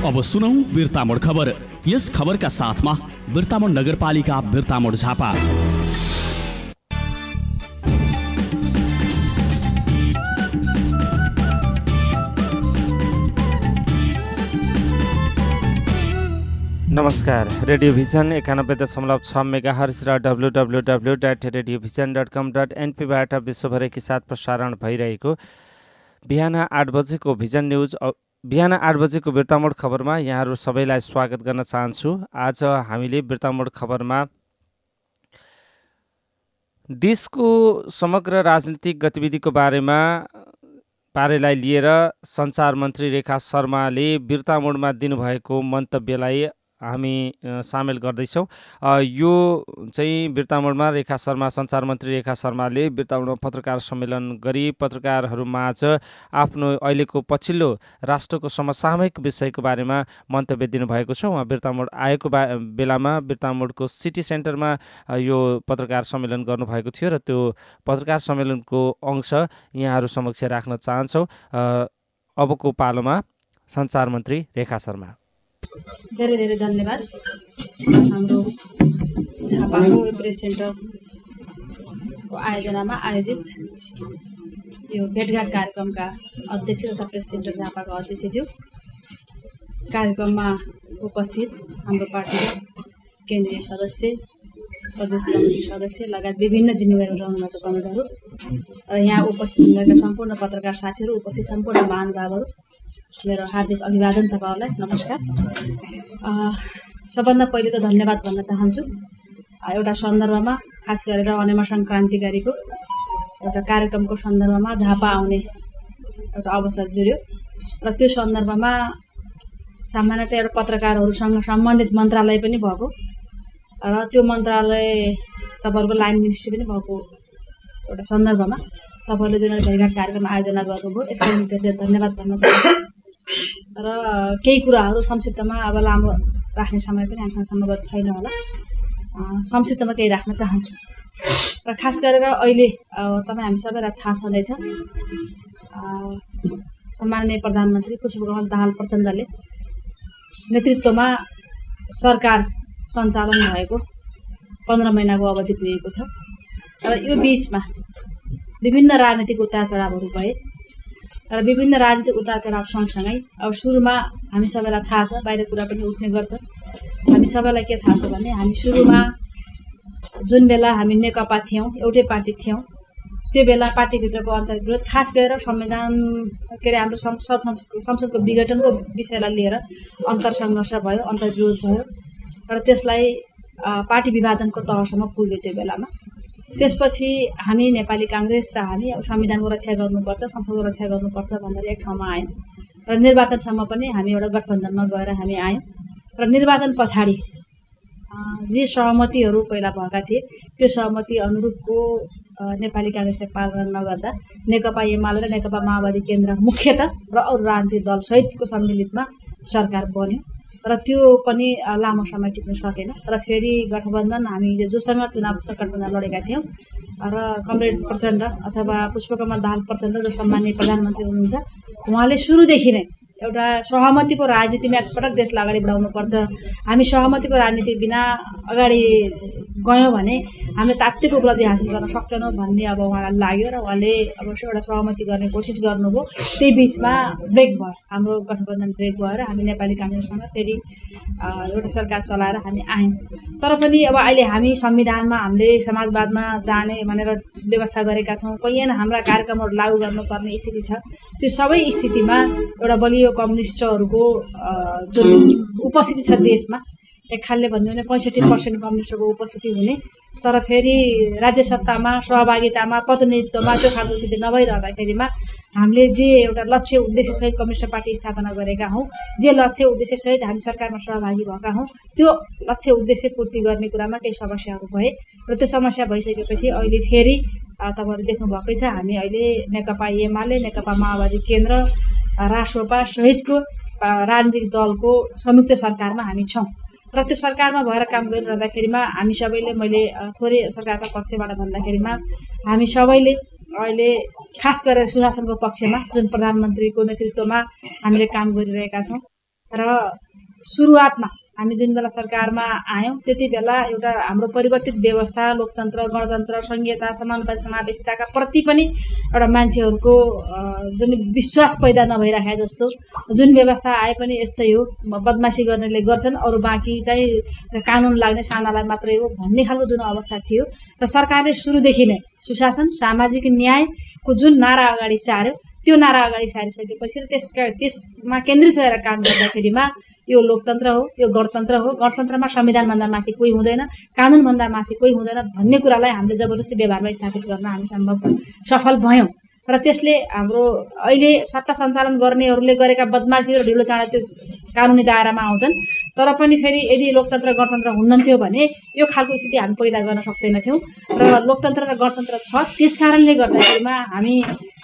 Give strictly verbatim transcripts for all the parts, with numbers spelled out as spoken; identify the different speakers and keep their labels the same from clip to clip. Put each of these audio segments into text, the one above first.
Speaker 1: अब सुनौ बिर्तामोड खबर। यस खबरका साथमा बिर्तामोड नगरपालिका बिर्तामोड झापा।
Speaker 2: नमस्कार, रेडियो भिजन एकानब्बे दशमलव छ मेगा हर्ज र W W W dot radio vision dot कम डट एनपीबाट विश्वभरकै साथ प्रसारण भइरहेको बिहान आठ बजेको भिजन न्युज बिहान आठ बजेको बिर्तामोड खबरमा यहाँहरू सबैलाई स्वागत गर्न चाहन्छु। आज हामीले बिर्तामोड खबरमा देशको समग्र राजनीतिक गतिविधिको बारेमा बारेलाई लिएर सञ्चार मन्त्री रेखा शर्माले बिर्तामोडमा दिनुभएको मन्तव्यलाई हामी सामेल गर्दैछौँ। यो चाहिँ बिर्तामोडमा रेखा शर्मा सञ्चार मन्त्री रेखा शर्माले बिर्तामोडमा पत्रकार सम्मेलन गरी पत्रकारहरूमाझ आफ्नो अहिलेको पछिल्लो राष्ट्रको समसामयिक विषयको बारेमा मन्तव्य दिनुभएको छ। उहाँ बिर्तामोड आएको बा बेलामा बिर्तामोडको सिटी सेन्टरमा यो पत्रकार सम्मेलन गर्नुभएको थियो र त्यो पत्रकार सम्मेलनको अंश यहाँहरू समक्ष राख्न चाहन्छौँ। अबको पालोमा सञ्चार मन्त्री रेखा शर्मा।
Speaker 3: धेरै धेरै धन्यवाद। हाम्रो झापाको प्रेस सेन्टरको आयोजनामा आयोजित यो भेटघाट कार्यक्रमका अध्यक्ष तथा प्रेस सेन्टर झापाका अध्यक्षज्यू, कार्यक्रममा उपस्थित हाम्रो पार्टीका केन्द्रीय सदस्य, प्रदेश कमिटी सदस्य लगायत विभिन्न जिम्मेवारी रहनुभएका कमिटीहरू र यहाँ उपस्थित हुनुभएका सम्पूर्ण पत्रकार साथीहरू, उपस्थित सम्पूर्ण महानुभावहरू, मेरो हार्दिक अभिवादन तपाईँहरूलाई। नमस्कार। सबभन्दा पहिले त धन्यवाद भन्न चाहन्छु। एउटा सन्दर्भमा खास गरेर अनेमा सङ्क्रान्तिकारीको एउटा कार्यक्रमको सन्दर्भमा झापा आउने एउटा अवसर जुर्यो र त्यो सन्दर्भमा सामान्यतया एउटा पत्रकारहरूसँग सम्बन्धित मन्त्रालय पनि भएको र त्यो मन्त्रालय तपाईँहरूको लाइन मिनिस्ट्री पनि भएको एउटा सन्दर्भमा तपाईँहरूले जुन भेटघाट कार्यक्रम आयोजना गर्नुभयो, यसका निम्ति धेरै धन्यवाद भन्न चाहन्छु। र केही कुराहरू संक्षिप्तमा, अब लामो राख्ने समय पनि हामीसँग सम्भव छैन होला, संक्षिप्तमा केही राख्न चाहन्छु। र खास गरेर अहिले तपाईँ हामी सबैलाई थाहा छँदैछ, सम्माननीय प्रधानमन्त्री पुष्पकमल दाहाल प्रचण्डले नेतृत्वमा सरकार सञ्चालन भएको पन्ध्र महिनाको अवधि पुगेको छ र यो बिचमा विभिन्न राजनीतिक उतार चढावहरू भए र विभिन्न राजनीतिक उतार चढाव सँगसँगै अब सुरुमा हामी सबैलाई थाहा छ, बाहिर कुरा पनि उठ्ने गर्छ, हामी सबैलाई के थाहा छ भने हामी सुरुमा जुन बेला हामी नेकपा थियौँ, एउटै पार्टी थियौँ, त्यो बेला पार्टीभित्रको अन्तर्विरोध, खास गरेर संविधान के अरे हाम्रो संसदको विघटनको विषयलाई लिएर अन्तर्सङ्घर्ष भयो, अन्तर्विरोध भयो र त्यसलाई पार्टी विभाजनको तहसम्म पुग्यो त्यो बेलामा। त्यसपछि हामी नेपाली काङ्ग्रेस र हामी संविधानको रक्षा गर्नुपर्छ, संसदको रक्षा गर्नुपर्छ भनेर एक ठाउँमा आयौँ र निर्वाचनसम्म पनि हामी एउटा गठबन्धनमा गएर हामी आयौँ र निर्वाचन पछाडि जे सहमतिहरू पहिला भएका थिए त्यो सहमति अनुरूपको नेपाली काङ्ग्रेसले पालन नगर्दा नेकपा एमाले र नेकपा माओवादी केन्द्र मुख्यतः र अरू राजनीतिक दलसहितको सम्मिलितमा सरकार बन्यो र त्यो पनि लामो समय टिक्न सकेन र फेरि गठबन्धन हामीले जोसँग चुनाव गठबन्धन लडेका थियौँ र कमरेड प्रचण्ड अथवा पुष्पकमल दाहाल प्रचण्ड जो सम्माननीय प्रधानमन्त्री हुनुहुन्छ, उहाँले सुरुदेखि नै एउटा सहमतिको राजनीतिमा एकपटक देशलाई अगाडि बढाउनुपर्छ, हामी सहमतिको राजनीति बिना अगाडि गयौँ भने हामीले तात्तिक उपलब्धि हासिल गर्न सक्दैनौँ भन्ने अब उहाँलाई लाग्यो र उहाँले अवश्य एउटा सहमति गर्ने कोसिस गर्नुभयो। त्यही बिचमा ब्रेक भयो, हाम्रो गठबन्धन ब्रेक भएर हामी नेपाली काङ्ग्रेससँग फेरि एउटा सरकार चलाएर हामी आयौँ। तर पनि अब अहिले हामी संविधानमा हामीले समाजवादमा जाने भनेर व्यवस्था गरेका छौँ, कैयन हाम्रा कार्यक्रमहरू लागू गर्नुपर्ने स्थिति छ। त्यो सबै स्थितिमा एउटा बलियो कम्युनिस्टहरूको जुन उपस्थिति छ देशमा, एक खालले भन्यो भने पैँसठी पर्सेन्ट कम्युनिस्टको उपस्थिति हुने, तर फेरि राज्य सत्तामा सहभागितामा प्रतिनिधित्वमा त्यो खालको स्थिति नभइरहँदाखेरिमा हामीले जे एउटा लक्ष्य उद्देश्यसहित कम्युनिस्ट पार्टी स्थापना गरेका हौँ, जे लक्ष्य उद्देश्यसहित हामी सरकारमा सहभागी भएका हौँ, त्यो लक्ष्य उद्देश्य पूर्ति गर्ने कुरामा केही समस्याहरू भए र त्यो समस्या भइसकेपछि अहिले फेरि तपाईँहरू देख्नुभएकै छ, हामी अहिले नेकपा एमाले, नेकपा माओवादी केन्द्र, रासोपा सहितको राजनीतिक दलको संयुक्त सरकारमा हामी छौँ र त्यो सरकारमा भएर काम गरिरहँदाखेरिमा हामी सबैले, मैले थोरै सरकारका पक्षबाट भन्दाखेरिमा हामी सबैले अहिले खास गरेर सुशासनको पक्षमा जुन प्रधानमन्त्रीको नेतृत्वमा हामीले काम गरिरहेका छौँ र सुरुवातमा हामी जुन बेला सरकारमा आयौँ त्यति बेला एउटा हाम्रो परिवर्तित व्यवस्था लोकतन्त्र गणतन्त्र संघीयता समानता समावेशिताका प्रति पनि एउटा मान्छेहरूको जुन विश्वास पैदा नभइराखे जस्तो जुन व्यवस्था आए पनि यस्तै हो बदमासी गर्नेले गर्छन् अरू बाँकी चाहिँ कानुन लाग्ने सानालाई मात्रै हो भन्ने खालको जुन अवस्था थियो र सरकारले सुरुदेखि नै सुशासन सामाजिक न्यायको जुन नारा अगाडि सार्यो त्यो नारा अगाडि सारिसकेपछि त्यसका त्यसमा केन्द्रित रहेर काम गर्दाखेरिमा यो लोकतन्त्र हो यो गणतन्त्र हो गणतन्त्रमा संविधानभन्दा माथि कोही हुँदैन कानुनभन्दा माथि कोही हुँदैन भन्ने कुरालाई हामीले जबरजस्ती व्यवहारमा स्थापित गर्न हामी सम्भव सफल भयौँ र त्यसले हाम्रो अहिले सत्ता सञ्चालन गर्नेहरूले गरेका बदमासी र ढिलो चाँडा त्यो कानुनी दायरामा आउँछन् तर पनि फेरि यदि लोकतन्त्र गणतन्त्र हुन्नथ्यो भने यो खालको स्थिति हामी पैदा गर्न सक्दैनथ्यौँ र लोकतन्त्र र गणतन्त्र छ त्यस कारणले गर्दाखेरिमा हामी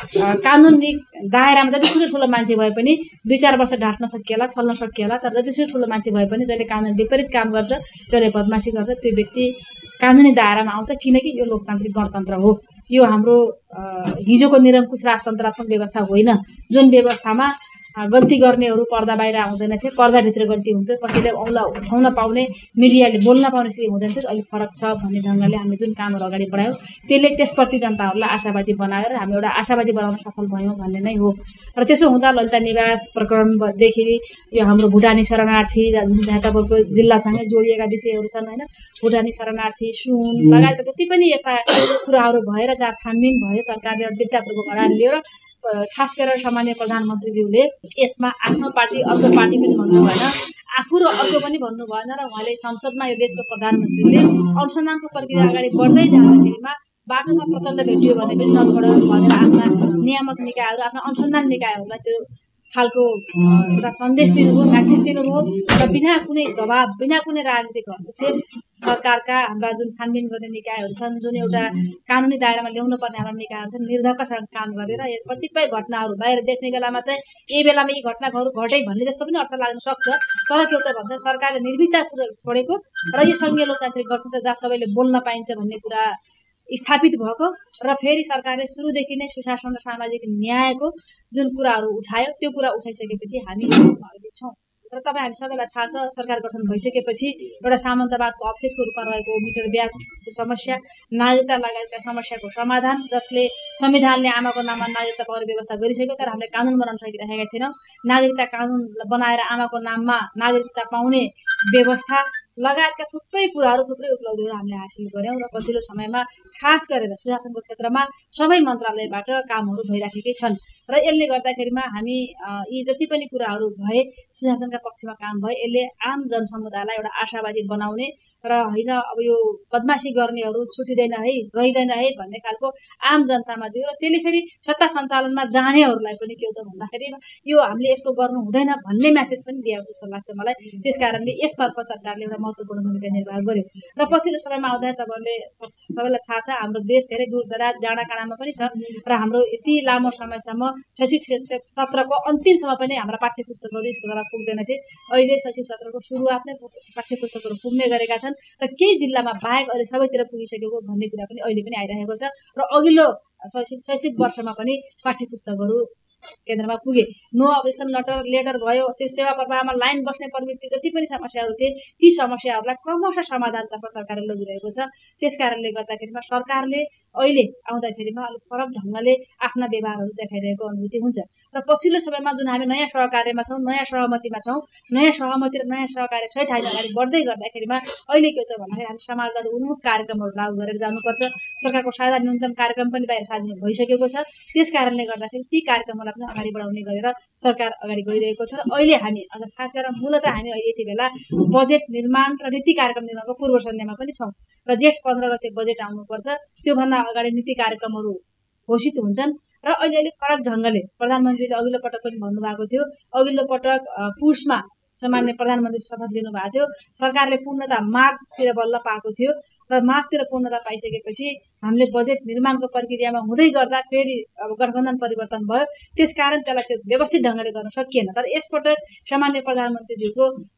Speaker 3: कानुनी दायरामा जतिसुकै ठुलो मान्छे भए पनि दुई चार वर्ष ढाँट्न सकिएला छल्न सकिएला तर जतिसुकै ठुलो मान्छे भए पनि जसले कानुन विपरीत काम गर्छ जसले बदमासी गर्छ त्यो व्यक्ति कानुनी दायरामा आउँछ किनकि यो लोकतान्त्रिक गणतन्त्र हो यो हाम्रो हिजोको निरङ्कुश राजतन्त्रात्मक व्यवस्था होइन जुन व्यवस्थामा गल्ती गर्नेहरू पर्दा बाहिर आउँदैन थिए पर्दाभित्र गल्ती हुन्थ्यो कसैले औँला उठाउन पाउने मिडियाले बोल्न पाउने स्थिति हुँदैन थियो अहिले फरक छ भन्ने ढङ्गले हामीले जुन कामहरू अगाडि बढायौँ त्यसले त्यसप्रति जनताहरूलाई आशावादी बनाएर हामी एउटा आशावादी बनाउन सफल भयौँ भन्ने नै हो र त्यसो हुँदा ललिता निवास प्रकरणदेखि यो हाम्रो भुटानी शरणार्थी जुन झाटाबोलको जिल्लासँगै जोडिएका विषयहरू छन् होइन भुटानी शरणार्थी सुन लगायतका जति पनि यस्ता कुराहरू भएर जहाँ छानबिन भयो सरकारले विद्यापूर्वक अडान लियो र खास गरेर सामान्य प्रधानमन्त्रीज्यूले यसमा आफ्नो पार्टी अर्को पार्टी पनि भन्नु भएन आफू र अर्को पनि भन्नु भएन र उहाँले संसदमा यो देशको प्रधानमन्त्रीले अनुसन्धानको प्रक्रिया अगाडि बढ्दै जाँदाखेरिमा बाटोमा प्रचण्ड भेटियो भने पनि नछोड भनेर आफ्ना नियामक निकायहरू आफ्ना अनुसन्धान निकायहरूलाई त्यो खालको एउटा सन्देश दिनुभयो म्यासेज दिनुभयो र बिना कुनै दबाब बिना कुनै राजनीतिक हस्तक्षेप सरकारका हाम्रा जुन छानबिन गर्ने निकायहरू छन् जुन एउटा कानुनी दायरामा ल्याउनु पर्ने हाम्रा निकायहरू छन् निर्धक्कसँग काम गरेर यो कतिपय घटनाहरू बाहिर देख्ने बेलामा चाहिँ यही बेलामा यी घटनाहरू घटे भन्ने जस्तो पनि अर्थ लाग्न सक्छ तर के हो त भन्दा सरकारले निर्भीकतापूर्वक छोडेको र यो सङ्घीय लोकतान्त्रिक गणतन्त्र जहाँ सबैले बोल्न पाइन्छ भन्ने कुरा स्थापित भएको र फेरि सरकारले सुरुदेखि नै सुशासन र सामाजिक न्यायको जुन कुराहरू उठायो त्यो कुरा उठाइसकेपछि हामी अहिले छौँ र तपाईँ हामी सबैलाई थाहा छ सरकार गठन भइसकेपछि एउटा सामन्तवादको अवशेषको रूपमा रहेको मिटर ब्याजको समस्या नागरिकता लगायतका समस्याको समाधान जसले संविधानले आमाको नाममा नागरिकता पाउने व्यवस्था गरिसक्यो तर हामीले कानुन बनाउन सकिरहेका थिएनौँ नागरिकता कानुन बनाएर आमाको नाममा नागरिकता पाउने व्यवस्था लगायतका थुप्रै कुराहरू थुप्रै उपलब्धिहरू हामीले हासिल गऱ्यौँ र पछिल्लो समयमा खास गरेर सुशासनको क्षेत्रमा सबै मन्त्रालयबाट कामहरू भइराखेकै छन् र यसले गर्दाखेरिमा हामी यी जति पनि कुराहरू भए सुशासनका पक्षमा काम भए यसले आम जनसमुदायलाई एउटा आशावादी बनाउने र होइन अब यो बदमासी गर्नेहरू छुटिँदैन है रहिँदैन है भन्ने खालको आम जनतामा दियो र त्यसले फेरि सत्ता सञ्चालनमा जानेहरूलाई पनि के हो त भन्दाखेरि यो हामीले यस्तो गर्नु हुँदैन भन्ने म्यासेज पनि दिएको जस्तो लाग्छ मलाई त्यस कारणले यसतर्फ सरकारले एउटा महत्त्वपूर्ण भूमिका निर्वाह गर्यो र पछिल्लो समयमा आउँदा तपाईँहरूले सबैलाई थाहा छ हाम्रो देश धेरै दूरदराज डाँडा काँडामा पनि छ र हाम्रो यति लामो समयसम्म शैक्षिक सत्रको अन्तिमसम्म पनि हाम्रा पाठ्य पुस्तकहरू स्कुलमा पुग्दैन थिए अहिले शैक्षिक सत्रको सुरुवात नै पाठ्य पुस्तकहरू पुग्ने गरेका छन् र केही जिल्लामा बाहेक अहिले सबैतिर पुगिसकेको भन्ने कुरा पनि अहिले पनि आइरहेको छ र अघिल्लो शैक्षिक शैक्षिक वर्षमा पनि पाठ्य पुस्तकहरू केन्द्रमा पुगे नो अब्जेक्सन लेटर लेटर भयो त्यो सेवा प्रवाहमा लाइन बस्ने प्रवृत्ति जति पनि समस्याहरू थिए ती समस्याहरूलाई क्रमशः समाधानतर्फ सरकारले लगिरहेको छ त्यस कारणले गर्दाखेरिमा सरकारले अहिले आउँदाखेरिमा अलिक फरक ढङ्गले आफ्ना व्यवहारहरू देखाइरहेको अनुभूति हुन्छ र पछिल्लो समयमा जुन हामी नयाँ सहकार्यमा छौँ नयाँ सहमतिमा छौँ नयाँ सहमति र नयाँ सहकार्य सहित हामी अगाडि बढ्दै गर्दाखेरिमा अहिले के त भन्दाखेरि हामी समाजवाद उन्मुख कार्यक्रमहरू लागू गरेर जानुपर्छ सरकारको साझा न्यूनतम कार्यक्रम पनि बाहिर सार्वजनिक भइसकेको छ त्यस कारणले गर्दाखेरि ती कार्यक्रमहरूलाई पनि अगाडि बढाउने गरेर सरकार अगाडि गइरहेको छ र अहिले हामी अझ खास गरेर मूलतः हामी अहिले यति बेला बजेट निर्माण र नीति कार्यक्रम निर्माणको पूर्व सन्ध्यामा पनि छौँ र जेठ पन्ध्र गते बजेट आउनुपर्छ त्योभन्दा अगाडि नीति कार्यक्रमहरू घोषित हुन्छन् र अहिले अलिक फरक ढङ्गले प्रधानमन्त्रीले अघिल्लो पटक पनि भन्नुभएको थियो अघिल्लो पटक पुसमा सामान्य प्रधानमन्त्री शपथ लिनुभएको थियो सरकारले पूर्णता माघतिर बल्ल पाएको थियो र माघतिर पूर्णता पाइसकेपछि हामीले बजेट निर्माणको प्रक्रियामा हुँदै गर्दा फेरि अब गठबन्धन परिवर्तन भयो त्यसकारण त्यसलाई त्यो व्यवस्थित ढङ्गले गर्न सकिएन तर यसपटक सामान्य प्रधानमन्त्रीज्यूको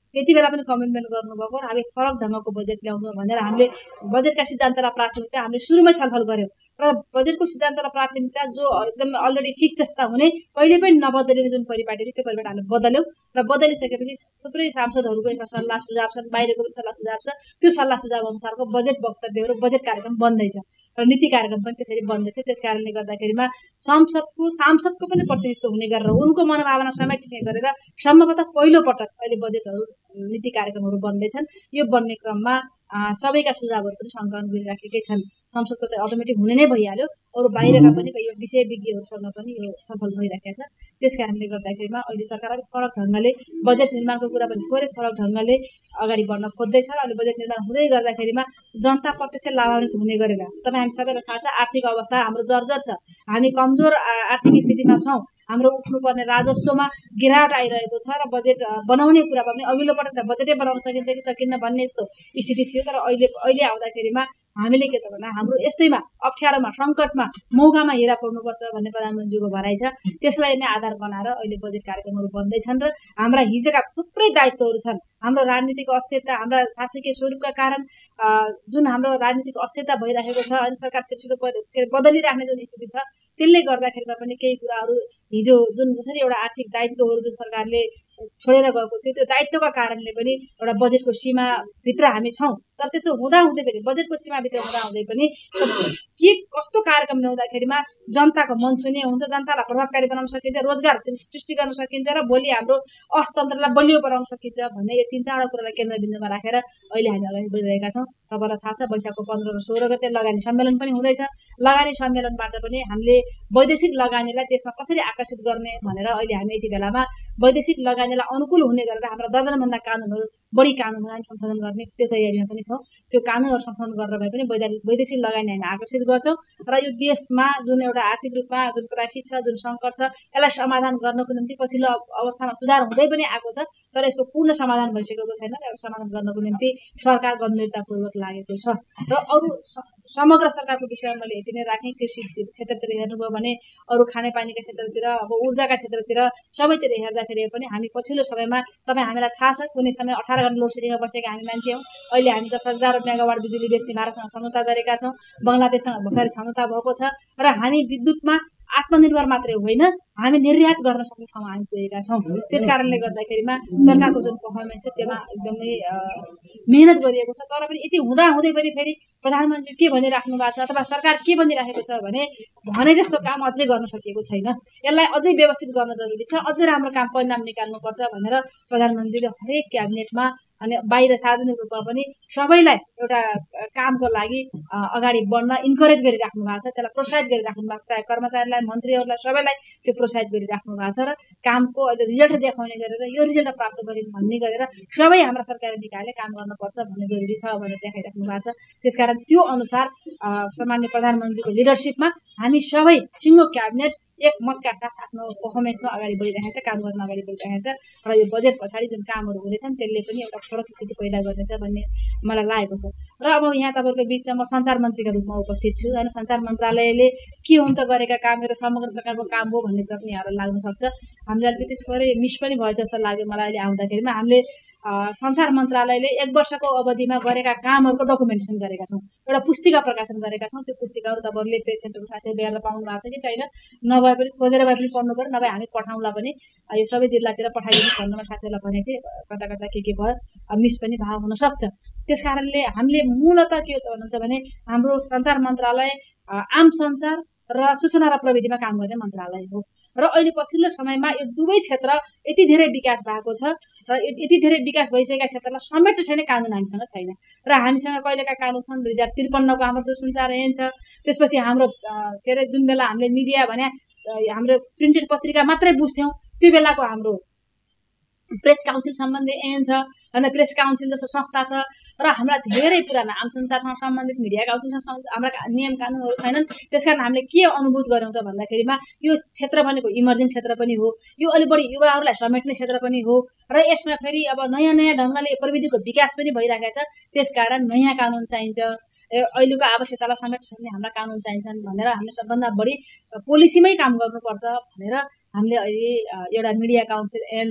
Speaker 3: त्यति बेला पनि कमिटमेन्ट गर्नुभएको र हामी फरक ढङ्गको बजेट ल्याउनु भनेर हामीले बजेटका सिद्धान्तलाई प्राथमिकता हामीले सुरुमै छलफल गऱ्यौँ र बजेटको सिद्धान्तलाई प्राथमिकता जो एकदम अलरेडी फिक्स जस्ता हुने कहिले पनि नबदलिने जुन परिपाटी थियो त्यो परिपाटी हामीले बदल्यौँ र बदलिसकेपछि थुप्रै सांसदहरूको एउटा सल्लाह सुझाव छन्, बाहिरको पनि सल्लाह सुझाव छ। त्यो सल्लाह सुझाव अनुसारको बजेट वक्तव्यहरू बजेट कार्यक्रम बन्दैछ र नीति कार्यक्रम पनि त्यसरी बन्दैछ। त्यस कारणले गर्दाखेरिमा संसदको सांसदको पनि प्रतिनिधित्व हुने गरेर उनको मनोभावना समेट्ने गरेर सम्भवतः पहिलो पटक अहिले बजेटहरू नीति कार्यक्रमहरू बन्दैछन्। यो बन्ने क्रममा सबैका सुझावहरू पनि सङ्कलन गरिराखेकै छन्। संसदको त अटोमेटिक हुने नै भइहाल्यो, अरू बाहिरका पनि यो विषय विज्ञहरूसँग पनि यो छलफल भइराखेको छ। त्यस कारणले गर्दाखेरिमा अहिले सरकार अलिक फरक ढङ्गले बजेट निर्माणको कुरा पनि थोरै फरक ढङ्गले अगाडि बढ्न खोज्दैछ र अहिले बजेट निर्माण हुँदै गर्दाखेरिमा जनता प्रत्यक्ष लाभान्वित हुने गरेर तपाईँ हामी सबैलाई थाहा छ आर्थिक अवस्था हाम्रो जर्जर छ, हामी कमजोर आर्थिक स्थितिमा छौँ, हाम्रो उठ्नुपर्ने राजस्वमा गिरावट आइरहेको छ र बजेट बनाउने कुरामा पनि अघिल्लो पटक त बजेटै बनाउन सकिन्छ कि सकिन्न भन्ने यस्तो स्थिति थियो। तर अहिले अहिले आउँदाखेरिमा हामीले के त भन्दा हाम्रो यस्तैमा अप्ठ्यारोमा सङ्कटमा मौकामा हिरा पर्नुपर्छ भन्ने प्रधानमन्त्रीको भनाइ छ। त्यसलाई नै आधार बनाएर अहिले बजेट कार्यक्रमहरू बन्दैछन् र हाम्रा हिजोका थुप्रै दायित्वहरू छन्। हाम्रो राजनीतिक अस्थिरता, हाम्रा शासकीय स्वरूपका कारण जुन हाम्रो राजनीतिक अस्थिरता भइरहेको छ अनि सरकार छिटो बदलिराख्ने जुन स्थिति छ त्यसले गर्दाखेरिमा पनि केही कुराहरू हिजो जुन जसरी एउटा आर्थिक दायित्वहरू जुन सरकारले छोडेर गएको थियो त्यो दायित्वका कारणले पनि एउटा बजेटको सीमाभित्र हामी छौँ। तर त्यसो हुँदाहुँदै पनि बजेटको सीमाभित्र हुँदाहुँदै पनि के कस्तो कार्यक्रम ल्याउँदाखेरिमा जनताको मन छुने हुन्छ, जनतालाई प्रभावकारी बनाउन सकिन्छ, रोजगार सृष्टि गर्न सकिन्छ र भोलि हाम्रो अर्थतन्त्रलाई बलियो बनाउन सकिन्छ भन्ने यो तिन चारवटा कुरालाई केन्द्रबिन्दुमा राखेर अहिले हामी अगाडि बढिरहेका छौँ। तपाईँलाई थाहा छ वैशाखको पन्ध्र र सोह्र गते लगानी सम्मेलन पनि हुँदैछ। लगानी सम्मेलनबाट पनि हामीले वैदेशिक लगानीलाई देशमा कसरी आकर्षित गर्ने भनेर अहिले हामी यति बेलामा वैदेशिक लगानीलाई अनुकूल हुने गरेर हाम्रा दर्जनभन्दा कानुनहरू बढी कानुनहरू हामी संशोधन गर्ने त्यो तयारीमा पनि छौँ। त्यो कानुनहरू संशोधन गरेर भए पनि वैदेशिक लगानी हामी आकर्षित गर्छौँ र यो देशमा जुन एउटा आर्थिक रूपमा जुन क्राइसिस छ, जुन सङ्कट छ, यसलाई समाधान गर्नको निम्ति पछिल्लो अवस्थामा सुधार हुँदै पनि आएको छ तर यसको पूर्ण समाधान भइसकेको छैन। यसलाई समाधान गर्नको निम्ति सरकार गम्भीरतापूर्वक लागेको छ र अरू समग्र सरकारको विषयमा मैले यति नै राखेँ। कृषि क्षेत्रतिर हेर्नुभयो भने अरू खानेपानीका क्षेत्रतिर, अब ऊर्जाका क्षेत्रतिर सबैतिर हेर्दाखेरि पनि हामी पछिल्लो समयमा तपाईँ हामीलाई थाहा छ कुनै समय अठार घन्टा लोड सेडिङमा बसेका हामी मान्छे हौँ। अहिले हामी दस हजार मेगावाट बिजुली बेच्ने भारतसँग सम्झौता गरेका छौँ, बङ्गलादेशसँग भर्खरै सम्झौता भएको छ र हामी विद्युतमा आत्मनिर्भर मात्रै होइन हामी निर्यात गर्न सक्ने ठाउँमा हामी पुगेका छौँ। त्यस कारणले गर्दाखेरिमा सरकारको जुन पर्फर्मेन्स छ त्यसमा एकदमै मेहनत गरिएको छ। तर पनि यति हुँदा हुँदै पनि फेरि प्रधानमन्त्री के भनिराख्नु भएको छ अथवा सरकार के भनिराखेको छ भने भने जस्तो काम अझै गर्न सकिएको छैन, यसलाई अझै व्यवस्थित गर्न जरुरी छ, अझै राम्रो काम परिणाम निकाल्नुपर्छ भनेर प्रधानमन्त्रीले हरेक क्याबिनेटमा अनि बाहिर सार्वजनिक रूपमा पनि सबैलाई एउटा कामको लागि अगाडि बढ्न इन्करेज गरिराख्नु भएको छ, त्यसलाई प्रोत्साहित गरिराख्नु भएको छ। चाहे कर्मचारीलाई, मन्त्रीहरूलाई सबैलाई त्यो प्रोत्साहित गरिराख्नु भएको छ र कामको अहिले रिजल्ट देखाउने गरेर यो रिजल्ट प्राप्त गऱ्यौँ भन्ने गरेर सबै हाम्रा सरकारी निकायले काम गर्नुपर्छ भन्ने जरुरी छ भनेर देखाइराख्नु भएको छ। त्यसकारण त्यो अनुसार सामान्य प्रधानमन्त्रीको लिडरसिपमा हामी सबै सिङ्गो क्याबिनेट एक मतका साथ आफ्नो पर्फर्मेन्समा अगाडि बढिरहेको छ, काम गर्न अगाडि बढिरहेको छ र यो बजेट पछाडि जुन कामहरू हुँदैछन् त्यसले पनि एउटा फरक स्थिति पैदा गर्नेछ भन्ने मलाई लागेको छ। र अब यहाँ तपाईँहरूको बिचमा म सञ्चार मन्त्रीका रूपमा उपस्थित छु होइन, सञ्चार मन्त्रालयले के हुन त गरेका कामहरू समग्र सरकारको काम हो भन्ने कुरा पनि यहाँलाई लाग्न सक्छ। हामीले अलिकति थोरै मिस पनि भएछ जस्तो लाग्यो मलाई अहिले आउँदाखेरिमा। हामीले सञ्चार मन्त्रालयले एक वर्षको अवधिमा गरेका कामहरूको डकुमेन्टेसन गरेका छौँ, एउटा पुस्तिका प्रकाशन गरेका छौँ। त्यो पुस्तिकाहरू तपाईँहरूले प्रेस सेन्टरको साथीहरू हेरेर पाउनु भएको छ कि छैन, नभए पनि खोजेर भए पनि पढ्नु पऱ्यो, नभए हामी पठाउँला पनि यो सबै जिल्लातिर पठाइदिनु भन्नुमा साथीहरूलाई भनेको थिएँ। कता कता के के भयो मिस पनि भाव हुनसक्छ। त्यस कारणले हामीले मूलत के भन्नुहुन्छ भने हाम्रो सञ्चार मन्त्रालय आम सञ्चार र सूचना र प्रविधिमा काम गर्ने मन्त्रालय हो र अहिले पछिल्लो समयमा यो दुवै क्षेत्र यति धेरै विकास भएको छ र यति धेरै विकास भइसकेका क्षेत्रलाई समेट्न छैन कानुन हामीसँग छैन र हामीसँग कहिलेका कानुन छन्। दुई हजार त्रिपन्नको हाम्रो दूरसञ्चार ऐन छ, त्यसपछि हाम्रो के अरे जुन बेला हामीले मिडिया भने हाम्रो प्रिन्टेड पत्रिका मात्रै बुझ्थ्यौँ त्यो बेलाको हाम्रो प्रेस काउन्सिल सम्बन्धी ऐन छ अनि प्रेस काउन्सिल जस्तो संस्था छ र हाम्रा धेरै पुराना आम संसारसँग सम्बन्धित मिडिया काउन्सिलसँग हाम्रा नियम कानुनहरू छैनन्। त्यसकारण हामीले के अनुभूत गऱ्यौँ त भन्दाखेरिमा यो क्षेत्र भनेको इमर्जिङ क्षेत्र पनि हो, यो अलि बढी युवाहरूलाई समेट्ने क्षेत्र पनि हो र यसमा फेरि अब नयाँ नयाँ ढङ्गले प्रविधिको विकास पनि भइरहेको छ। त्यसकारण नयाँ कानुन चाहिन्छ, अहिलेको आवश्यकतालाई समेट्न सक्ने हाम्रा कानुन चाहिन्छन् भनेर हामीले सबभन्दा बढी पोलिसीमै काम गर्नुपर्छ भनेर हामीले अहिले एउटा मिडिया काउन्सिल ऐनलाई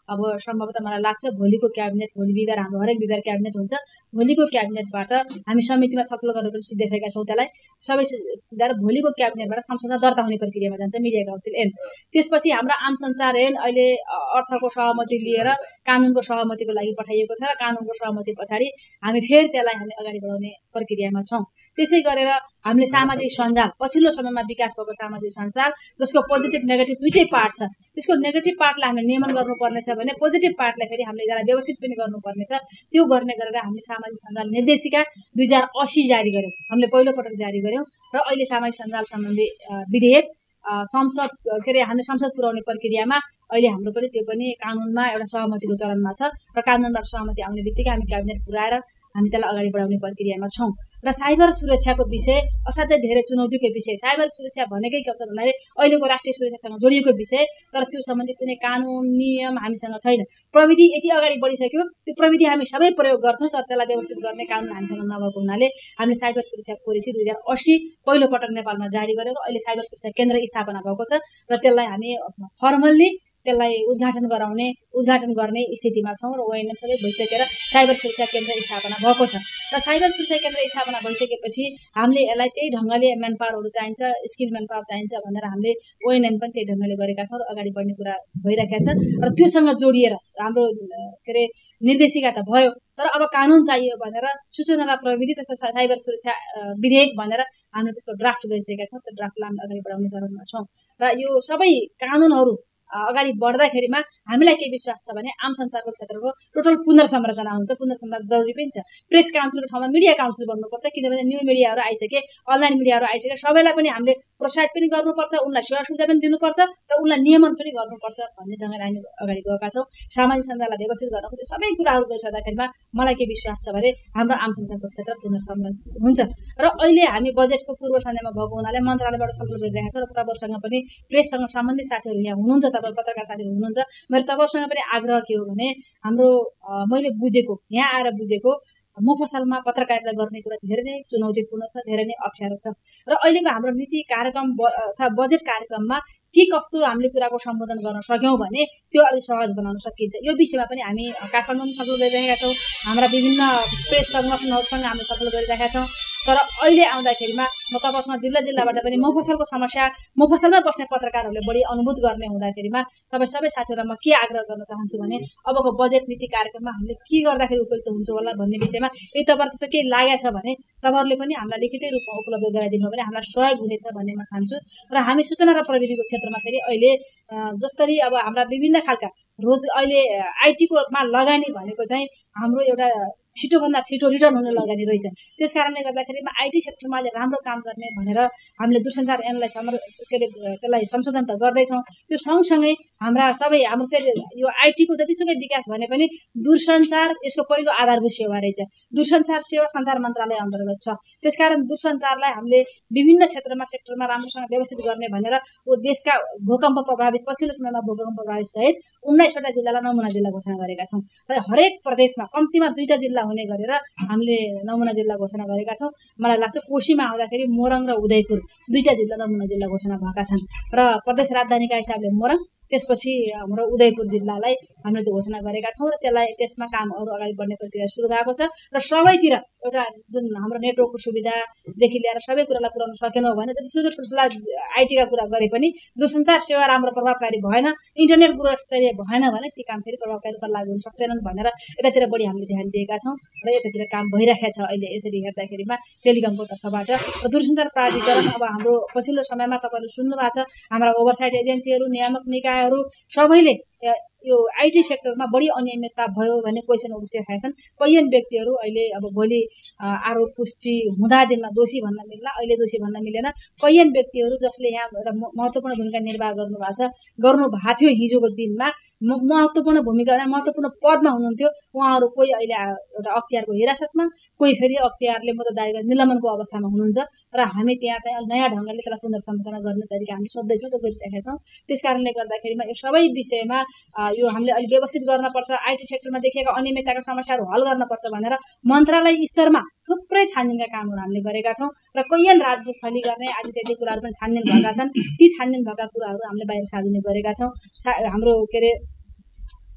Speaker 3: अब सम्भवतः मलाई लाग्छ भोलिको क्याबिनेट भोलि बिहिबार हाम्रो हरेक बिहिबार क्याबिनेट हुन्छ भोलिको क्याबिनेटबाट हामी समितिमा छलफल गरेर पनि सिद्धाइसकेका छौँ त्यसलाई सबै सिद्धाएर भोलिको क्याबिनेटबाट संशोधन दर्ता हुने प्रक्रियामा जान्छ मिडिया काउन्सिल एन त्यसपछि हाम्रो आम संसार ऐन अहिले अर्थको सहमति लिएर कानुनको सहमतिको लागि पठाइएको छ र कानुनको सहमति पछाडि हामी फेरि त्यसलाई हामी अगाडि बढाउने प्रक्रियामा छौँ त्यसै गरेर हामीले सामाजिक सञ्जाल पछिल्लो समयमा विकास भएको सामाजिक सञ्जाल जसको पोजिटिभ नेगेटिभ दुइटै पार्ट छ त्यसको नेगेटिभ पार्टलाई हामीले नियमन गर्नुपर्नेछ भने पोजिटिभ पार्टलाई फेरि हामीले यसलाई व्यवस्थित पनि गर्नुपर्नेछ त्यो गर्ने गरेर हामीले सामाजिक सञ्जाल निर्देशिका दुई हजार असी जारी गर्यौँ हामीले पहिलोपटक जारी गर्यौँ र अहिले सामाजिक सञ्जाल सम्बन्धी विधेयक संसद के अरे हामीले संसद पुर्याउने प्रक्रियामा अहिले हाम्रो पनि त्यो पनि कानुनमा एउटा सहमतिको चरणमा छ र कानुनबाट सहमति आउने बित्तिकै हामी क्याबिनेट पुर्याएर हामी त्यसलाई अगाडि बढाउने प्रक्रियामा छौँ र साइबर सुरक्षाको विषय असाध्यै धेरै चुनौतीको विषय साइबर सुरक्षा भनेकै के हो भन्दाखेरि अहिलेको राष्ट्रिय सुरक्षासँग जोडिएको विषय तर त्यो सम्बन्धी कुनै कानुन नियम हामीसँग छैन प्रविधि यति अगाडि बढिसक्यो त्यो प्रविधि हामी सबै प्रयोग गर्छौँ तर त्यसलाई व्यवस्थित गर्ने कानुन हामीसँग नभएको हुनाले हामीले साइबर सुरक्षा पोलिसी दुई हजार अस्सी पहिलोपटक नेपालमा जारी गरेर अहिले साइबर सुरक्षा केन्द्र स्थापना भएको छ र त्यसलाई हामी फर्मल्ली त्यसलाई उद्घाटन गराउने उद्घाटन गर्ने स्थितिमा छौँ र ओएनएम सबै भइसकेर साइबर सुरक्षा केन्द्र स्थापना भएको छ र साइबर सुरक्षा केन्द्र स्थापना भइसकेपछि हामीले यसलाई त्यही ढङ्गले म्यान पावरहरू चाहिन्छ स्किल म्यान पावर चाहिन्छ भनेर हामीले ओएनएम पनि त्यही ढङ्गले गरेका छौँ र अगाडि बढ्ने कुरा भइरहेका छ र त्योसँग जोडिएर हाम्रो के अरे निर्देशिका त भयो तर अब कानुन चाहियो भनेर सूचना र प्रविधि तथा साइबर सुरक्षा विधेयक भनेर हामीले त्यसको ड्राफ्ट गरिसकेका छौँ त्यो ड्राफ्टलाई हामी अगाडि बढाउने चरणमा छौँ र यो सबै कानुनहरू अगाडि बढ्दाखेरिमा हामीलाई के विश्वास छ भने आम संसारको क्षेत्रको टोटल पुनर्संरचना हुन्छ पुनर्संरचना जरुरी पनि छ प्रेस काउन्सिलको ठाउँमा मिडिया काउन्सिल बन्नुपर्छ किनभने न्यू मिडियाहरू आइसके अनलाइन मिडियाहरू आइसके सबैलाई पनि हामीले प्रोत्साहित पनि गर्नुपर्छ उनलाई सेवा सुविधा पनि दिनुपर्छ र उनलाई नियमन पनि गर्नुपर्छ भन्ने ढङ्गले हामी अगाडि गएका छौँ सामाजिक सञ्जाललाई व्यवस्थित गर्न खोज्दै सबै कुराहरू गरिसक्दाखेरिमा मलाई के विश्वास छ भने हाम्रो आम संसारको क्षेत्र पुनर्संरचना हुन्छ र अहिले हामी बजेटको पूर्व सन्ध्यामा भएको हुनाले मन्त्रालयबाट छलफल गरिरहेका छौँ र तपाईँहरूसँग पनि प्रेससँग सम्बन्धित साथीहरू यहाँ हुनुहुन्छ तपाईँ पत्रकार साथीहरू हुनुहुन्छ मेरो तपाईँहरूसँग पनि आग्रह के हो भने हाम्रो मैले बुझेको यहाँ आएर बुझेको मफसलमा पत्रकारिता गर्ने कुरा धेरै नै चुनौतीपूर्ण छ धेरै नै अप्ठ्यारो छ र अहिलेको हाम्रो नीति कार्यक्रम अथवा बजेट कार्यक्रममा के कस्तो हामीले कुराको सम्बोधन गर्न सक्यौँ भने त्यो अलिक सहज बनाउन सकिन्छ यो विषयमा पनि हामी काठमाडौँमा छलफल गरिरहेका छौँ हाम्रा विभिन्न प्रेस सङ्गठनहरूसँग हामीले छलफल गरिरहेका छौँ तर अहिले आउँदाखेरिमा म तपाईँसँग जिल्ला जिल्लाबाट पनि मफसलको समस्या मफसलमा बस्ने पत्रकारहरूले बढी अनुभूत गर्ने हुँदाखेरिमा तपाईँ सबै साथीहरूलाई म के आग्रह गर्न चाहन्छु भने अबको बजेट नीति कार्यक्रममा हामीले के गर्दाखेरि उपयुक्त हुन्छ होला भन्ने विषयमा यदि तपाईँहरूको चाहिँ केही लागेको छ भने तपाईँहरूले पनि हामीलाई लिखितै रूपमा उपलब्ध गराइदिनु भने हामीलाई सहयोग हुनेछ भन्ने म ठान्छु र हामी सूचना र प्रविधिको क्षेत्रमा फेरि अहिले जसरी अब हाम्रा विभिन्न खालका रोज अहिले आइटीकोमा लगानी भनेको चाहिँ हाम्रो एउटा छिटोभन्दा छिटो रिटर्न हुने लगानी रहेछ त्यस कारणले गर्दाखेरिमा आइटी क्षेत्रमा अहिले राम्रो काम गर्ने भनेर हामीले दूरसञ्चार ऐनलाई समर के अरे त्यसलाई संशोधन त गर्दैछौँ त्यो सँगसँगै हाम्रा सबै हाम्रो के यो आइटीको जतिसुकै विकास भने पनि दूरसञ्चार यसको पहिलो आधारभूत सेवा रहेछ दूरसञ्चार सेवा सञ्चार मन्त्रालय अन्तर्गत छ त्यसकारण दूरसञ्चारलाई हामीले विभिन्न क्षेत्रमा सेक्टरमा राम्रोसँग व्यवस्थित गर्ने भनेर देशका भूकम्प प्रभावित पछिल्लो समयमा भूकम्प प्रभावित सहित उन्नाइसवटा जिल्लालाई नमुना जिल्ला घोषणा गरेका छौँ र हरेक प्रदेशमा कम्तीमा दुईटा जिल्ला हुने गरेर हामीले नमुना जिल्ला घोषणा गरेका छौँ मलाई लाग्छ कोशीमा आउँदाखेरि मोरङ र उदयपुर दुईटा जिल्ला नमुना जिल्ला घोषणा भएका छन् र प्रदेश राजधानीका हिसाबले मोरङ त्यसपछि हाम्रो उदयपुर जिल्लालाई हामीले त्यो घोषणा गरेका छौँ र त्यसलाई त्यसमा कामहरू अगाडि बढ्ने प्रक्रिया सुरु भएको छ र सबैतिर एउटा जुन हाम्रो नेटवर्कको सुविधादेखि लिएर सबै कुरालाई पुर्याउन सकेनौँ भने जतिसुकै ठुल्ठुला आइटीका कुरा गरे पनि दूरसञ्चार सेवा राम्रो प्रभावकारी भएन इन्टरनेट गुणस्तरीय भएन भने ती काम फेरि प्रभावकारी रूपमा लागु हुन सक्दैनन् भनेर यतातिर बढी हामीले ध्यान दिएका छौँ र यतातिर काम भइरहेको छ अहिले यसरी हेर्दाखेरिमा टेलिकमको तर्फबाट र दूरसञ्चार प्राधिकरण अब हाम्रो पछिल्लो समयमा तपाईँहरू सुन्नु भएको छ हाम्रा ओभरसाइट एजेन्सीहरू नियामक निकायहरू सबैले यो आइटी सेक्टरमा बढी अनियमितता भयो भने क्वेसन उठिरहेका छन् कैयन व्यक्तिहरू अहिले अब भोलि आरोप पुष्टि हुँदा दिनमा दोषी भन्न मिल्ला अहिले दोषी भन्न मिलेन कैयन व्यक्तिहरू जसले यहाँ एउटा महत्त्वपूर्ण भूमिका निर्वाह गर्नुभएको छ गर्नु भएको थियो हिजोको दिनमा महत्त्वपूर्ण भूमिका महत्त्वपूर्ण पदमा हुनुहुन्थ्यो उहाँहरू कोही अहिले एउटा अख्तियारको हिरासतमा कोही फेरि अख्तियारले मतदान गरेर निलम्बनको अवस्थामा हुनुहुन्छ र हामी त्यहाँ चाहिँ नयाँ ढङ्गले त्यसलाई पुनर्संरचना गर्ने तरिका हामी सोध्दैछौँ त्यो गरिरहेका छौँ त्यस कारणले गर्दाखेरिमा यो सबै विषयमा यो हामीले अलिक व्यवस्थित गर्नुपर्छ आइटी सेक्टरमा देखिएका अनियमितताका समस्याहरू हल गर्नुपर्छ भनेर मन्त्रालय स्तरमा थुप्रै छानबिनका कामहरू हामीले गरेका छौँ र कैयन राजस्व छली गर्ने आदि इत्यादि कुराहरू पनि छानबिन भएका छन् ती छानबिन भएका कुराहरू हामीले बाहिर सार्वजनिक गरेका छौँ हाम्रो के अरे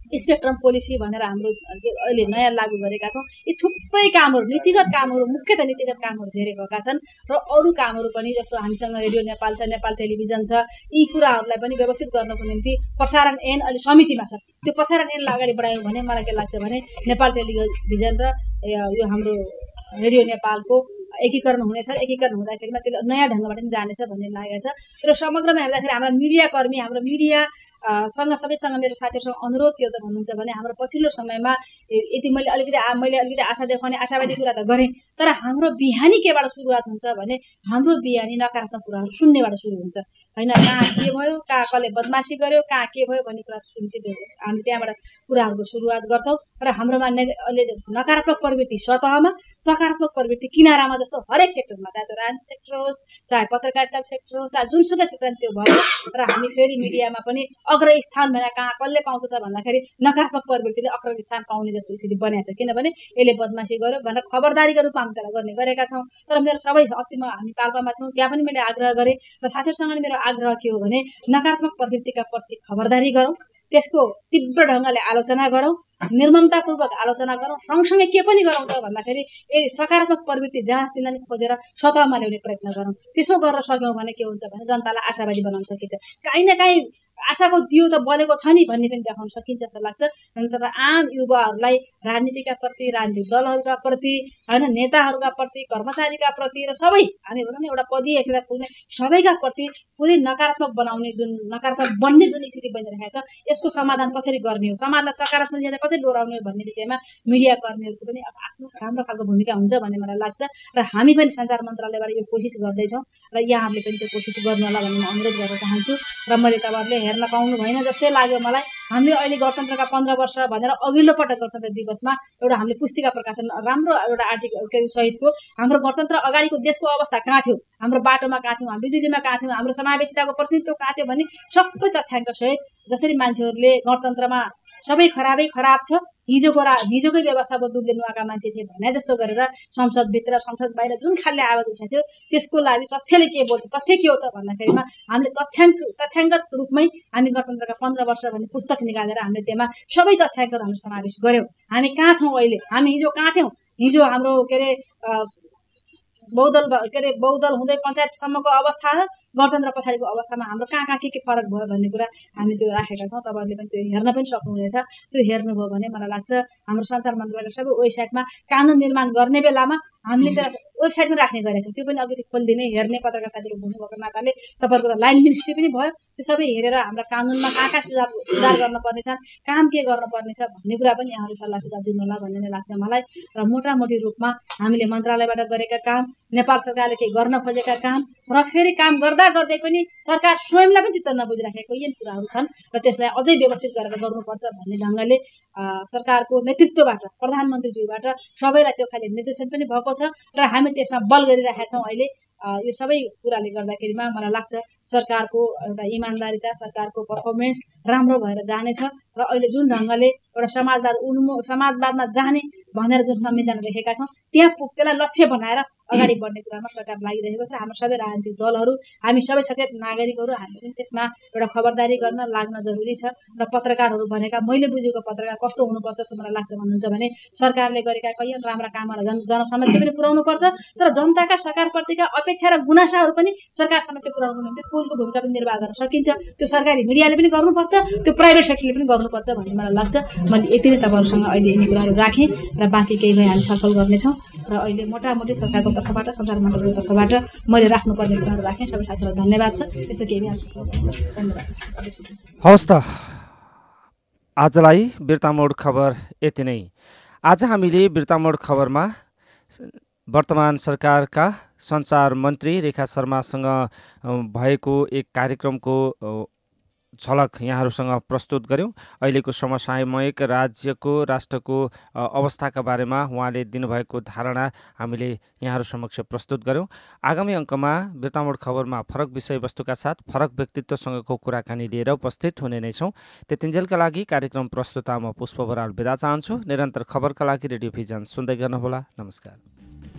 Speaker 3: स्पेक्ट्रम पोलिसी भनेर हाम्रो अहिले नयाँ लागू गरेका छौँ। यी थुप्रै कामहरू नीतिगत कामहरू मुख्यतः नीतिगत कामहरू धेरै भएका छन् र अरू कामहरू पनि जस्तो हामीसँग रेडियो नेपाल छ, नेपाल टेलिभिजन छ, यी कुराहरूलाई पनि व्यवस्थित गर्नको निम्ति प्रसारण ऐन अहिले समितिमा छ। त्यो प्रसारण ऐनलाई अगाडि बढायौँ भने मलाई के लाग्छ भने नेपाल टेलिभिजन र यो हाम्रो रेडियो नेपालको एकीकरण हुनेछ। एकीकरण हुँदाखेरिमा त्यसले नयाँ ढङ्गबाट पनि जानेछ भन्ने लागेको छ। र समग्रमा हेर्दाखेरि हाम्रा मिडियाकर्मी हाम्रो मिडिया सँग सबैसँग मेरो साथीहरूसँग अनुरोध के हो त भन्नुहुन्छ भने हाम्रो पछिल्लो समयमा यति मैले अलिकति मैले अलिकति आशा देखाउने आशावादी कुरा त गरेँ, तर हाम्रो बिहानी केबाट सुरुवात हुन्छ भने हाम्रो बिहानी नकारात्मक कुराहरू सुन्नेबाट सुरु हुन्छ होइन। कहाँ के भयो, कहाँ कसले बदमासी गर्यो, कहाँ के भयो भन्ने कुरा सुनिन्छ। हामी त्यहाँबाट कुराहरूको सुरुवात गर्छौँ र हाम्रोमा अहिले नकारात्मक प्रवृत्ति सतहमा, सकारात्मक प्रवृत्ति किनारामा जस्तो हरेक सेक्टरमा, चाहे त्यो राजनीतिक सेक्टर होस्, चाहे पत्रकारिताको सेक्टर होस्, चाहे जुनसुकै सेक्टर त्यो भयो। र हामी फेरि मिडियामा पनि अग्र स्थान भनेर कहाँ कसले पाउँछ त भन्दाखेरि नकारात्मक प्रवृत्तिले अग्र स्थान पाउने जस्तो स्थिति बनेको छ। किनभने यसले बदमासी गर्यो भनेर खबरदारीको रूपमा हामी त्यसलाई गर्ने गरेका छौँ। तर मेरो सबै अस्तिमा हामी पाल्पामा थियौँ, त्यहाँ पनि मैले आग्रह गरेँ र साथीहरूसँग मेरो आग्रह के हो भने नकारात्मक प्रवृत्तिका प्रति खबरदारी गरौँ, त्यसको तीव्र ढङ्गले आलोचना गरौँ, निर्ममतापूर्वक आलोचना गरौँ, सँगसँगै के पनि गरौँ त भन्दाखेरि ए सकारात्मक प्रवृत्ति जहाँ तिनीहरूले खोजेर सतहमा ल्याउने प्रयत्न गरौँ। त्यसो गर्न सक्यौँ भने के हुन्छ भने जनतालाई आशावादी बनाउन सकिन्छ। काहीँ न काहीँ आशाको दियो त बलेको छ नि भन्ने पनि देखाउन सकिन्छ जस्तो लाग्छ। तर आम युवाहरूलाई राजनीतिका प्रति, राजनीतिक दलहरूका प्रति होइन, नेताहरूका प्रति, कर्मचारीका प्रति र सबै हामी भनौँ न एउटा पदीय हैसियतमा पुग्ने सबैका प्रति पुरै नकारात्मक बनाउने जुन नकारात्मक बन्ने जुन स्थिति बनिरहेको छ, यसको समाधान कसरी गर्ने हो, समाजलाई सकारात्मक दिशा कसरी डोराउने हो भन्ने विषयमा मिडिया कर्मीहरूको पनि अब आफ्नो राम्रो खालको भूमिका हुन्छ भन्ने मलाई लाग्छ। र हामी पनि सञ्चार मन्त्रालयबाट यो कोसिस गर्दैछौँ र यहाँहरूले पनि त्यो कोसिस गर्नु होला भन्ने म अनुरोध गर्न चाहन्छु। र मैले तपाईँहरूले हेर्न पाउनु भएन जस्तै लाग्यो मलाई। हामीले अहिले गणतन्त्रका पन्ध्र वर्ष भनेर अघिल्लो पटक गणतन्त्र दिवसमा एउटा हामीले पुस्तिका प्रकाशन राम्रो एउटा आर्टिकल के सहितको हाम्रो गणतन्त्र अगाडिको देशको अवस्था कहाँ थियो, हाम्रो बाटोमा कहाँ थियौँ, हाम्रो बिजुलीमा कहाँ थियौँ, हाम्रो समावेशिताको प्रतिनिधित्व कहाँ थियो भन्ने सबै तथ्याङ्क सहित जसरी मान्छेहरूले गणतन्त्रमा सबै खराबै खराब छ, हिजोको रा हिजोकै व्यवस्था बदुल्दै नुहाएका मान्छे थिए भने जस्तो गरेर संसदभित्र संसद बाहिर जुन खालले आवाज उठाएको थियो त्यसको लागि तथ्यले के बोल्छ, तथ्य के हो त भन्दाखेरिमा हामीले तथ्याङ्क तथ्याङ्गत रूपमै हामी गणतन्त्रका पन्ध्र वर्ष भन्ने पुस्तक निकालेर हामीले त्यसमा सबै तथ्याङ्कहरू हामीले समावेश गऱ्यौँ। हामी कहाँ छौँ अहिले, हामी हिजो कहाँ थियौँ, हिजो हाम्रो के अरे बहुदल के अरे बहुदल हुँदै पञ्चायतसम्मको अवस्था र गणतन्त्र पछाडिको अवस्थामा हाम्रो कहाँ कहाँ के के फरक भयो भन्ने कुरा हामी त्यो राखेका छौँ। तपाईँहरूले पनि त्यो हेर्न पनि सक्नुहुनेछ। त्यो हेर्नुभयो भने मलाई लाग्छ हाम्रो सञ्चार मन्त्रालयको सबै वेबसाइटमा कानुन निर्माण गर्ने बेलामा हामीले त्यसलाई वेबसाइटमा राख्ने गरेका छौँ। त्यो पनि अलिकति खोलिदिने हेर्ने पत्रकार साथीहरू हुनुभएको नाताले तपाईँहरूको त लाइन मिनिस्ट्री पनि भयो। त्यो सबै हेरेर हाम्रा कानुनमा कहाँ कहाँ सुधार सुधार गर्नुपर्ने छ, काम के गर्नुपर्ने छ भन्ने कुरा पनि यहाँहरू सल्लाह सुझाव दिनु होला भन्ने नै लाग्छ मलाई। र मोटामोटी रूपमा हामीले मन्त्रालयबाट गरेका काम, नेपाल सरकारले केही गर्न खोजेका काम र फेरि काम गर्दा गर्दै पनि सरकार स्वयंलाई पनि चित्त नबुझिराखेको यी कुराहरू छन् र त्यसलाई अझै व्यवस्थित गरेर गर्नुपर्छ भन्ने ढङ्गले सरकारको नेतृत्वबाट, प्रधानमन्त्रीज्यूबाट सबैलाई त्यो खाले निर्देशन पनि भएको छ र हामी त्यसमा बल गरिरहेका छौँ। अहिले यो सबै कुराले गर्दाखेरिमा मलाई लाग्छ सरकारको एउटा इमान्दारिता, सरकारको पर्फर्मेन्स राम्रो भएर जानेछ र अहिले जुन ढङ्गले एउटा समाजवाद उन्मु समाजवादमा जाने भनेर जुन संविधान लेखेका छौँ त्यहाँ पुग त्यसलाई लक्ष्य बनाएर अगाडि बढ्ने कुरामा सरकार लागिरहेको छ। हाम्रो सबै राजनीतिक दलहरू, हामी सबै सचेत नागरिकहरू हामी पनि त्यसमा एउटा खबरदारी गर्न लाग्न जरुरी छ। र पत्रकारहरू भनेका मैले बुझेको पत्रकार कस्तो हुनुपर्छ जस्तो मलाई लाग्छ भन्नुहुन्छ भने सरकारले गरेका कैयौँ राम्रा कामहरू जन जनसमक्ष पनि पुर्याउनु पर्छ, तर जनताका सरकारप्रतिका अपेक्षा र गुनासाहरू पनि सरकार समक्ष पुर्याउनु निम्ति पुलको भूमिका पनि निर्वाह गर्न सकिन्छ। त्यो सरकारी मिडियाले पनि गर्नुपर्छ, त्यो प्राइभेट सेक्टरले पनि गर्नुपर्छ भन्ने मलाई लाग्छ। मैले यति नै तपाईँहरूसँग अहिले यिनी कुराहरू राखेँ र बाँकी केही भए हामी छलफल गर्नेछौँ। र अहिले मोटामोटी सरकारको तर्फबाट, सञ्चार मन्त्रालयको तर्फबाट मैले राख्नुपर्ने कुराहरू राखेँ। सबै साथीहरूलाई धन्यवाद छ। त्यस्तो केही भइहाल्छ। धन्यवाद।
Speaker 2: हवस् त, आजलाई बिर्तामोड खबर यति नै। आज हामीले बिर्तामोड खबरमा वर्तमान सरकारका सञ्चार मन्त्री रेखा शर्मासँग भएको एक कार्यक्रमको झलक यहाँहरूसँग प्रस्तुत गऱ्यौँ। अहिलेको समसामयिक राज्यको, राष्ट्रको अवस्थाका बारेमा उहाँले दिनुभएको धारणा हामीले यहाँहरू समक्ष प्रस्तुत गऱ्यौँ। आगामी अङ्कमा बिर्तामोड खबरमा फरक विषयवस्तुका साथ फरक व्यक्तित्वसँगको कुराकानी लिएर उपस्थित हुने नै छौँ। त्यतिन्जेलका लागि कार्यक्रम प्रस्तुता म पुष्प बराल बिदा चाहन्छु। निरन्तर खबरका लागि रेडियो भिजन सुन्दै गर्नुहोला। नमस्कार।